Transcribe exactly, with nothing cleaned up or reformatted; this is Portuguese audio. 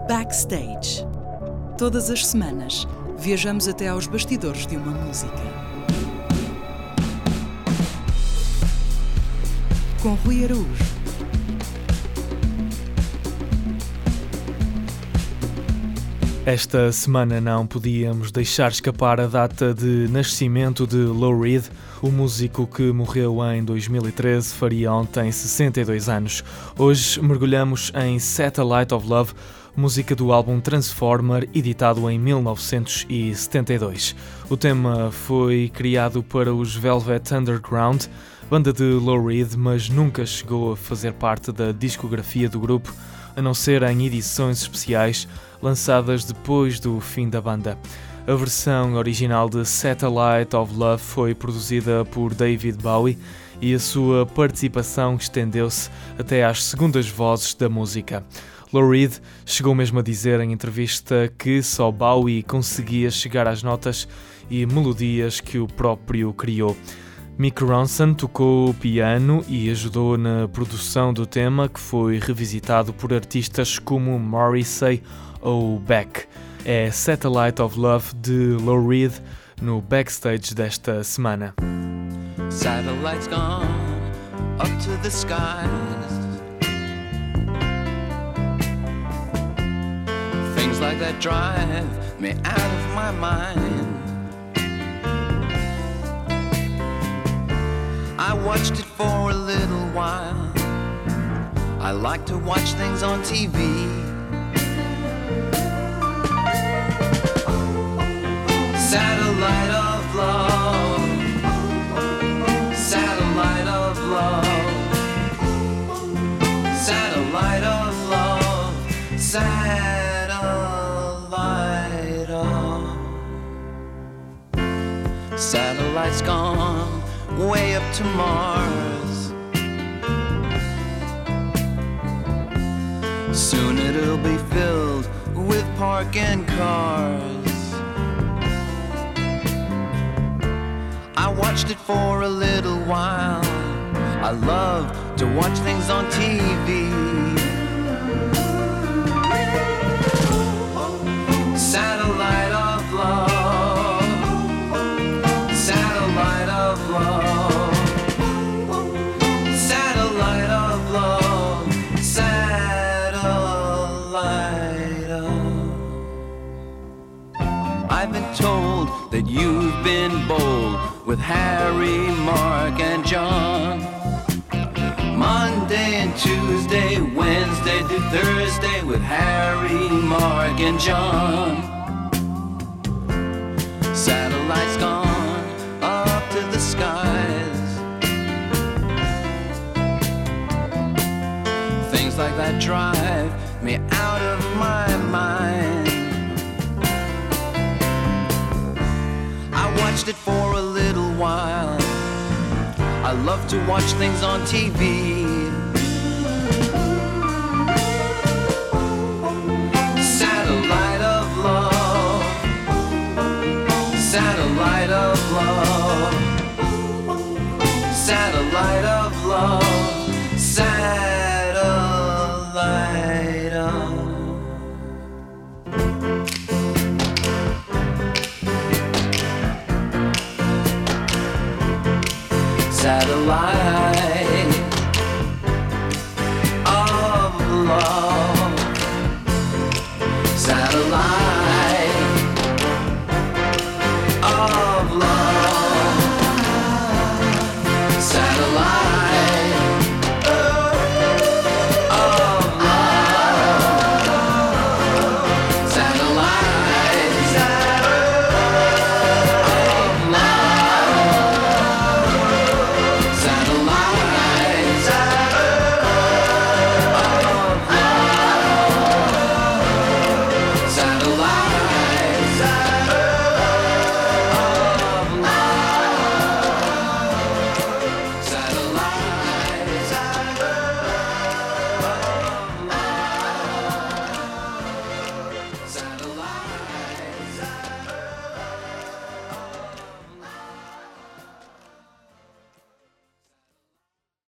Backstage. Todas as semanas, viajamos até aos bastidores de uma música. Com Rui Araújo. Esta semana não podíamos deixar escapar a data de nascimento de Lou Reed. O músico que morreu em dois mil e treze faria ontem sessenta e dois anos. Hoje mergulhamos em Satellite of Love, música do álbum Transformer, editado em mil novecentos e setenta e dois. O tema foi criado para os Velvet Underground, banda de Lou Reed, mas nunca chegou a fazer parte da discografia do grupo, a não ser em edições especiais lançadas depois do fim da banda. A versão original de Satellite of Love foi produzida por David Bowie e a sua participação estendeu-se até às segundas vozes da música. Lou Reed chegou mesmo a dizer em entrevista que só Bowie conseguia chegar às notas e melodias que o próprio criou. Mick Ronson tocou o piano e ajudou na produção do tema, que foi revisitado por artistas como Morrissey ou Beck. É Satellite of Love de Lou Reed no Backstage desta semana. Satellites gone up to the skies. Things like that drive me out of my mind. I watched it for a little while. I like to watch things on T V. Satellite of love. Satellite of love. Satellite of love. Satellite of. Satellite's gone way up to Mars. Soon it'll be filled with parking cars. I watched it for a little while. I love to watch things on T V. Satellite of love. Satellite of love. Satellite of love. Satellite of. I've been told that you've been bold with Harry, Mark, and John. Monday and Tuesday, Wednesday to Thursday with Harry, Mark, and John. Satellites gone up to the skies. Things like that drive me out of my mind. I watched it for a little while. I love to watch things on T V. Satellite of love. Satellite of love. Satellite of love. Satellite of. Satellite